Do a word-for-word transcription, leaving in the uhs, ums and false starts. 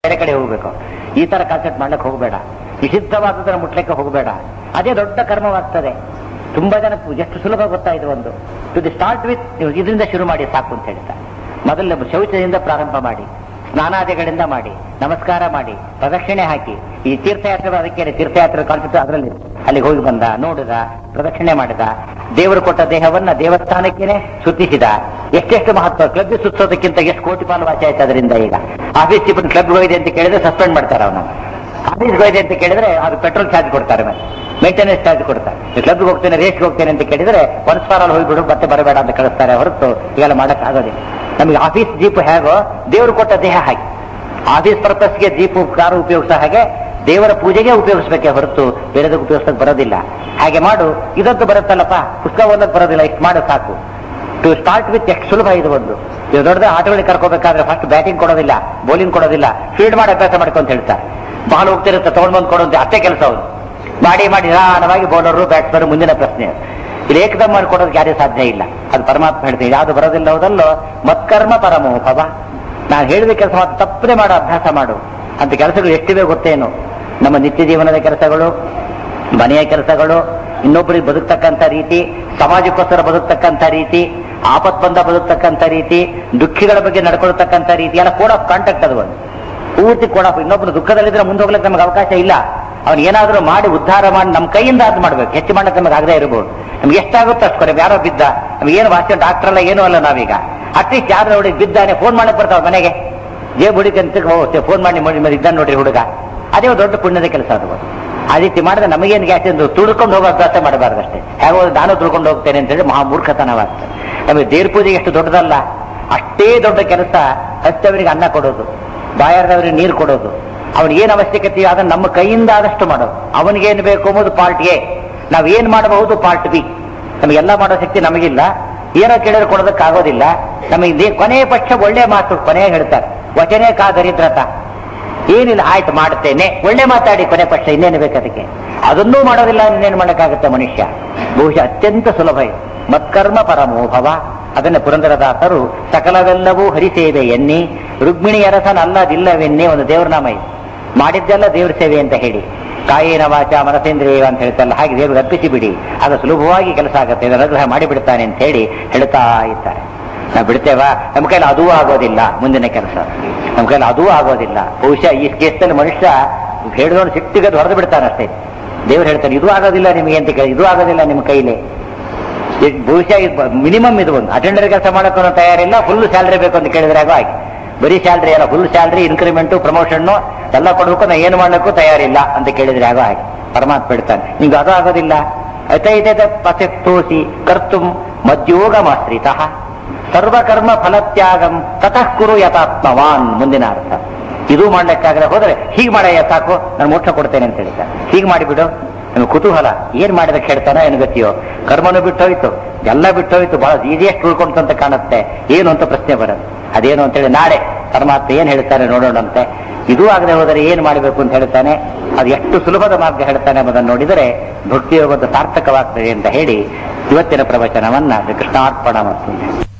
ಬೇರೆ ಕಡೆ ಹೋಗ್ಬೇಕು. ಈ ತರ ಕಾನ್ಸೆಪ್ಟ್ ಮಾಡ್ಲಿಕ್ಕೆ ಹೋಗಬೇಡ, ನಿಷಿದ್ಧವಾದದನ್ನ ಮುಟ್ಲಿಕ್ಕೆ ಹೋಗಬೇಡ. ಅದೇ ದೊಡ್ಡ ಕರ್ಮವಾಗ್ತದೆ. ತುಂಬಾ ಜನ ಎಷ್ಟು ಸುಲಭ ಗೊತ್ತಾಯಿತು. ಒಂದು ಟು ದಿ ಸ್ಟಾರ್ಟ್ ವಿತ್ ಇದರಿಂದ ಶುರು ಮಾಡಿ ಸಾಕು ಅಂತ ಹೇಳ್ತಾ, ಮೊದಲ ಶೌಚದಿಂದ ಪ್ರಾರಂಭ ಮಾಡಿ, ಸ್ನಾನಾದಿಗಳಿಂದ ಮಾಡಿ, ನಮಸ್ಕಾರ ಮಾಡಿ, ಪ್ರದಕ್ಷಿಣೆ ಹಾಕಿ. ಈ ತೀರ್ಥಯಾತ್ರೆ ಅದಕ್ಕೆ ತೀರ್ಥಯಾತ್ರೆ ಕಾನ್ಸೆಪ್ಟ್ ಅದರಲ್ಲಿ ಅಲ್ಲಿಗೆ ಹೋಗಿ ಬಂದ, ನೋಡಿದ, ಪ್ರದಕ್ಷಿಣೆ ಮಾಡಿದ, ದೇವರು ಕೊಟ್ಟ ದೇಹವನ್ನ ದೇವಸ್ಥಾನಕ್ಕೇನೆ ಸುತ್ತಿಸಿದ. ಎಷ್ಟೆಷ್ಟು ಮಹತ್ವ. ಕ್ಲಬ್ ಸುತ್ತೋದಕ್ಕಿಂತ ಎಷ್ಟು ಕೋಟಿ ಪಾಲು ವಾಚ ಆಯ್ತು ಅದರಿಂದ. ಈಗ ಆಫೀಸ್ ಚಿಪ್ಪನ್ ಕ್ಲಬ್ ಹೋಗಿದೆ ಅಂತ ಕೇಳಿದ್ರೆ ಸಸ್ಪೆಂಡ್ ಮಾಡ್ತಾರೆ ಅವನ. ಆಫೀಸ್ಗೆ ಹೋಗಿದೆ ಅಂತ ಕೇಳಿದ್ರೆ ಅದು ಪೆಟ್ರೋಲ್ ಚಾರ್ಜ್ ಕೊಡ್ತಾರೆ, ಮತ್ತೆ ಮೇಂಟೆನೆನ್ಸ್ ಚಾರ್ಜ್ ಕೊಡ್ತಾರೆ. ಕ್ಲಬ್ಗೆ ಹೋಗ್ತೇನೆ, ರೇಸ್ಗೆ ಹೋಗ್ತೇನೆ ಅಂತ ಕೇಳಿದ್ರೆ ಒನ್ಸ್ ಫಾರ್ ಆಲ್ ಹೋಗ್ಬಿಡು, ಮತ್ತೆ ಬರಬೇಡ ಅಂತ ಕಳಿಸ್ತಾರೆ ಹೊರತು ಇವೆಲ್ಲ ಮಾಡಕ್ ಆಗೋದಿಲ್ಲ. ನಮಗೆ ಆಫೀಸ್ ಜೀಪ್ ಹೇಗೋ ದೇವರು ಕೊಟ್ಟ ದೇಹ ಹಾಗೆ, ಆಫೀಸ್ ಪರ್ಪಸ್ಗೆ ಜೀಪ್ ಕಾರು ಉಪಯೋಗಿಸೋ ಹಾಗೆ ದೇವರ ಪೂಜೆಗೆ ಉಪಯೋಗಿಸ್ಬೇಕೆ ಹೊರತು ಬೇರೆದಕ್ಕೆ ಉಪಯೋಗಿಸಕ್ ಬರೋದಿಲ್ಲ. ಹಾಗೆ ಮಾಡು. ಇದಂತೂ ಬರುತ್ತಲ್ಲಪ್ಪ, ಪುಸ್ತಕ ಓದಕ್ ಬರೋದಿಲ್ಲ, ಇಷ್ಟು ಮಾಡು ಸಾಕು. ಟು ಸ್ಟಾರ್ಟ್ ವಿತ್ ಎಷ್ಟು ಸುಲಭ ಇದು. ಒಂದು ಇದು ದೊಡ್ಡದ ಆಟಗಳಿಗೆ ಕರ್ಕೋಬೇಕಾದ್ರೆ ಫಸ್ಟ್ ಬ್ಯಾಟಿಂಗ್ ಕೊಡೋದಿಲ್ಲ, ಬೌಲಿಂಗ್ ಕೊಡೋದಿಲ್ಲ, ಫೀಲ್ಡ್ ಮಾಡಿ ಅಭ್ಯಾಸ ಮಾಡ್ಕೊಂತ ಹೇಳ್ತಾರೆ. ಬಾಲ್ ಹೋಗ್ತಿರುತ್ತೆ, ತಗೊಂಡ್ ಬಂದು ಕೊಡುವಂತೆ ಅಷ್ಟೇ ಕೆಲಸ ಅವರು ಮಾಡಿ ಮಾಡಿ ನಿಧಾನವಾಗಿ ಬೌಲರು ಬ್ಯಾಟ್ಸ್ಮನ್ ಮುಂದಿನ ಪ್ರಶ್ನೆ. ಇಲ್ಲಿ ಏಕದಮ್ ಮಾಡಿ ಕೊಡೋದಕ್ಕೆ ಯಾರೇ ಸಾಧ್ಯ ಇಲ್ಲ. ಅದು ಪರಮಾತ್ಮ ಹೇಳ್ತೀನಿ, ಯಾವುದು ಬರೋದಿಲ್ಲ ಹೋದಲ್ಲೋ ಮತ್ಕರ್ಮ ಪರಮೋ ಭವ. ನಾನು ಹೇಳಿದ ಕೆಲಸ ಮಾತ್ರ ತಪ್ಪದೆ ಮಾಡೋ ಅಭ್ಯಾಸ ಮಾಡು ಅಂತ ಕೆಲಸಗಳು ಎಷ್ಟಿವೆ ಗೊತ್ತೇನು. ನಮ್ಮ ನಿತ್ಯ ಜೀವನದ ಕೆಲಸಗಳು, ಮನೆಯ ಕೆಲಸಗಳು, ಇನ್ನೊಬ್ಬರಿಗೆ ಬದುಕ್ತಕ್ಕಂಥ ರೀತಿ, ಸಮಾಜಕ್ಕೋಸ್ಕರ ಬದುಕ್ತಕ್ಕಂಥ ರೀತಿ, ಆಪತ್ ಬಂದ ಬದುಕ್ತಕ್ಕಂಥ ರೀತಿ, ದುಃಖಿಗಳ ಬಗ್ಗೆ ನಡ್ಕೊಳ್ತಕ್ಕಂಥ ರೀತಿ ಎಲ್ಲ ಕೋಡ್ ಆಫ್ ಕಾಂಟ್ಯಾಕ್ಟ್. ಅದು ಒಂದು ಪೂರ್ತಿ ಕೋಡ್ ಆಫ್. ಇನ್ನೊಬ್ಬರು ದುಃಖದಲ್ಲಿದ್ರೆ ಮುಂದೆ ಹೋಗ್ಲಿಕ್ಕೆ ನಮಗೆ ಅವಕಾಶ ಇಲ್ಲ. ಅವ್ನು ಏನಾದರೂ ಮಾಡಿ ಉದ್ಧಾರ ಮಾಡಿ ನಮ್ಮ ಕೈಯಿಂದ ಅದು ಮಾಡ್ಬೇಕು. ಹೆಚ್ಚು ಮಾಡಕ್ಕೆ ನಮಗೆ ಆಗದೆ ಇರಬಹುದು. ನಮ್ಗೆ ಎಷ್ಟಾಗುತ್ತೋ ಅಷ್ಟು ಕೊಡಿ. ಯಾರೋ ಬಿದ್ದ, ನಮ್ಗೆ ಏನು ವಾಸ್ಯ ಡಾಕ್ಟರ್ ಅಲ್ಲ, ಏನೂ ಅಲ್ಲ ನಾವೀಗ. ಅಟ್ಲೀಸ್ಟ್ ಯಾರು ನೋಡಿ ಬಿದ್ದಾನೆ ಫೋನ್ ಮಾಡಕ್ ಬರ್ತಾವ ಮನೆಗೆ, ಜೇಬ್ ಹುಡುಗಂತ ಹೋಗುತ್ತೆ, ಫೋನ್ ಮಾಡಿ ಮಾಡಿ ಇದ್ದಾನೆ ನೋಡ್ರಿ ಹುಡುಗ. ಅದೇ ದೊಡ್ಡ ಪುಣ್ಯದ ಕೆಲಸ ಅದು. ಆ ರೀತಿ ಮಾಡಿದ್ರೆ ನಮಗೇನು ಗ್ಯಾಸ್ ಎಂದು ತುಳ್ಕೊಂಡು ಹೋಗೋ ಅಭ್ಯಾಸ ಮಾಡಬಾರ್ದು ಅಷ್ಟೇ. ಹೇಗೋ ನಾನು ತುಳ್ಕೊಂಡು ಹೋಗ್ತೇನೆ ಅಂತ ಹೇಳಿ ಮಹಾ ಮೂರ್ಖತನವಾಗ್ತದೆ. ನಮಗೆ ದೇವ್ರ ಪೂಜೆಗೆ ಎಷ್ಟು ದೊಡ್ಡದಲ್ಲ, ಅಷ್ಟೇ ದೊಡ್ಡ ಕೆಲಸ ಹತ್ತವರಿಗೆ ಅನ್ನ ಕೊಡೋದು, ಬಾಯಾರದವರಿಗೆ ನೀರು ಕೊಡೋದು. ಅವನಿಗೇನು ಅವಶ್ಯಕತೆ ಅದನ್ನು ನಮ್ಮ ಕೈಯಿಂದ ಆದಷ್ಟು ಮಾಡೋದು. ಅವನಿಗೇನು ಬೇಕು ಅನ್ನೋದು ಪಾರ್ಟ್ ಎ, ನಾವು ಏನ್ ಮಾಡಬಹುದು ಪಾರ್ಟ್ ಬಿ. ನಮಗೆಲ್ಲ ಮಾಡೋ ಶಕ್ತಿ ನಮಗಿಲ್ಲ, ಏನೋ ಕೇಳಿದ್ರೆ ಕೊಡೋದಕ್ಕಾಗೋದಿಲ್ಲ. ನಮಗೆ ಕೊನೆಯ ಪಕ್ಷ ಒಳ್ಳೆ ಮಾತು ಕೊನೆಯ ಹೇಳ್ತಾರೆ, ವಚನೆ ಕಾ ದರಿದ್ರತ. ಏನಿಲ್ಲ, ಆಯ್ತು ಮಾಡ್ತೇನೆ, ಒಳ್ಳೆ ಮಾತಾಡಿ ಕೊನೆ ಪಕ್ಷ, ಇನ್ನೇನು ಬೇಕು ಅದಕ್ಕೆ. ಅದನ್ನೂ ಮಾಡೋದಿಲ್ಲ, ಇನ್ನೇನು ಮಾಡಕ್ಕಾಗುತ್ತೆ ಮನುಷ್ಯ. ಬಹುಶಃ ಅತ್ಯಂತ ಸುಲಭ ಇದು. ಮತ್ಕರ್ಮ ಪರಮೋಭವ. ಅದನ್ನ ಪುರಂದರದಾಸರು ಸಕಲವೆಲ್ಲವೂ ಹರಿಸೇವೆ ಎನ್ನಿ ರುಕ್ಮಿಣಿ ಅರಸನಲ್ಲದಿಲ್ಲವೆನ್ನಿ ಒಂದು ದೇವ್ರ ನಾಮ ಇದು. ಮಾಡಿದ್ದೆಲ್ಲ ದೇವ್ರ ಸೇವೆ ಅಂತ ಹೇಳಿ, ಕಾಯೇನ ವಾಚ ಮನಸೇಂದ್ರಿಯ ಅಂತ ಹೇಳ್ತಲ್ಲ, ಹಾಗೆ ದೇವ್ರಿಗೆ ಅರ್ಪಿಸಿ ಬಿಡಿ, ಅದು ಸುಲಭವಾಗಿ ಕೆಲಸ ಆಗುತ್ತೆ, ಇದರ ಅನುಗ್ರಹ ಮಾಡಿಬಿಡ್ತಾನೆ ಅಂತ ಹೇಳಿ ಹೇಳ್ತಾ ಇದ್ದಾರೆ. ನಾವು ಬಿಡ್ತೇವಾ? ನಮ್ಮ ಕೈಲಿ ಅದೂ ಆಗೋದಿಲ್ಲ. ಮುಂದಿನ ಕೆಲಸ ನಮ್ಮ ಕೈಲಿ ಅದೂ ಆಗೋದಿಲ್ಲ. ಬಹುಶಃ ಈ ಕೇಸಲ್ಲಿ ಮನುಷ್ಯ ಹೇಳಿದವನು ಸಿಟ್ಟಿಗದು ಹೊಡೆದು ಬಿಡ್ತಾನೆ ಅಷ್ಟೇ. ದೇವ್ರು ಹೇಳ್ತಾನೆ ಇದು ಆಗೋದಿಲ್ಲ ನಿಮಗೆ ಅಂತ ಕೇಳಿ, ಇದು ಆಗೋದಿಲ್ಲ ನಿಮ್ಮ ಕೈಲಿ. ಬಹುಶಃ ಮಿನಿಮಮ್ ಇದು ಒಂದು ಅಟೆಂಡರ್ ಕೆಲಸ ಮಾಡೋಕ್ಕೂ ತಯಾರಿಲ್ಲ, ಫುಲ್ ಸ್ಯಾಲ್ರಿ ಬೇಕು ಅಂತ ಕೇಳಿದ್ರೆ ಆಗೋ ಹಾಗೆ. ಬರೀ ಸ್ಯಾಲ್ರಿ ಅಲ್ಲ, ಫುಲ್ ಸ್ಯಾಲ್ರಿ, ಇನ್ಕ್ರಿಮೆಂಟು, ಪ್ರಮೋಷನ್ನು ಎಲ್ಲ ಕೊಡಬೇಕು, ನಾ ಏನು ಮಾಡ್ಲಿಕ್ಕೂ ತಯಾರಿಲ್ಲ ಅಂತ ಕೇಳಿದ್ರೆ ಆಗೋ ಹಾಗೆ. ಪರಮಾತ್ಮ ಬಿಡ್ತಾನೆ, ನಿಮ್ಗೆ ಅದು ಆಗೋದಿಲ್ಲ. ಅತೈತದ ಪಸಕ್ತೋಸಿ ಕರ್ತುಂ ಮದ್ಯೋಗಮಾಶ್ರಿತ ಸರ್ವಕರ್ಮ ಫಲತ್ಯಾಗಂ ತತಃ ಕುರು ಯಥಾತ್ಮವಾನ್. ಮುಂದಿನ ಅರ್ಥ ಇದು ಮಾಡ್ಲಿಕ್ಕಾಗದೆ ಹೋದ್ರೆ ಹೀಗೆ ಮಾಡಯ್ಯ ಸಾಕು, ನಾನು ಮೋಕ್ಷ ಕೊಡ್ತೇನೆ ಅಂತ ಹೇಳ್ತಾರೆ. ಹೀಗೆ ಮಾಡಿಬಿಡು. ನಮ್ಗೆ ಕುತೂಹಲ, ಏನ್ ಮಾಡಿದಕ್ಕೆ ಹೇಳ್ತಾನೋ ಏನು ಗತಿಯೋ. ಕರ್ಮನು ಬಿಟ್ಟೋಯ್ತು, ಎಲ್ಲ ಬಿಟ್ಟೋಯ್ತು, ಬಹಳ ಈಜಿಯಷ್ಟು ಉಳ್ಕೊಂತಂತ ಕಾಣುತ್ತೆ. ಏನು ಅಂತ ಪ್ರಶ್ನೆ ಬರೋದು. ಅದೇನು ಅಂತೇಳಿ ನಾಳೆ ಪರಮಾತ್ಮ ಏನ್ ಹೇಳ್ತಾನೆ ನೋಡೋಣಂತೆ. ಇದೂ ಆಗದೆ ಹೋದರೆ ಏನ್ ಮಾಡಬೇಕು ಅಂತ ಹೇಳ್ತಾನೆ. ಅದು ಎಷ್ಟು ಸುಲಭದ ಮಾರ್ಗ ಹೇಳ್ತಾನೆ ಎಂಬುದನ್ನು ನೋಡಿದರೆ ಭಕ್ತಿಯೋಗದ ಸಾರ್ಥಕವಾಗ್ತದೆ ಅಂತ ಹೇಳಿ ಇವತ್ತಿನ ಪ್ರವಚನವನ್ನ ಕೃಷ್ಣಾರ್ಪಣ ಮತ್ತು